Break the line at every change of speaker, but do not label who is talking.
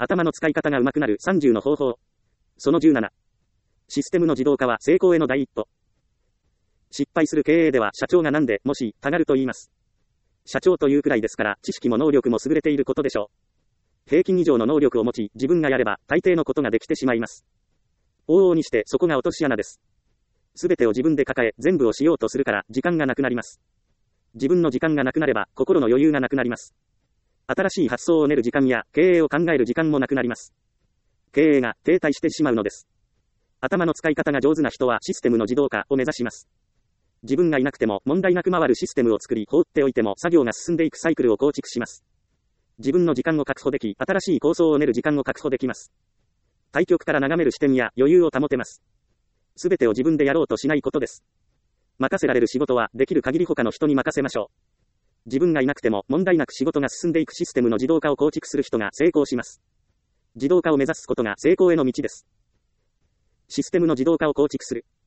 頭の使い方が上手くなる30の方法。その17。システムの自動化は成功への第一歩。失敗する経営では社長がなんで、もし、たがると言います。社長というくらいですから、知識も能力も優れていることでしょう。平均以上の能力を持ち、自分がやれば、大抵のことができてしまいます。往々にして、そこが落とし穴です。すべてを自分で抱え、全部をしようとするから、時間がなくなります。自分の時間がなくなれば、心の余裕がなくなります。新しい発想を練る時間や、経営を考える時間もなくなります。経営が停滞してしまうのです。頭の使い方が上手な人はシステムの自動化を目指します。自分がいなくても問題なく回るシステムを作り、放っておいても作業が進んでいくサイクルを構築します。自分の時間を確保でき、新しい構想を練る時間を確保できます。対極から眺める視点や余裕を保てます。すべてを自分でやろうとしないことです。任せられる仕事はできる限り他の人に任せましょう。自分がいなくても問題なく仕事が進んでいくシステムの自動化を構築する人が成功します。自動化を目指すことが成功への道です。システムの自動化を構築する。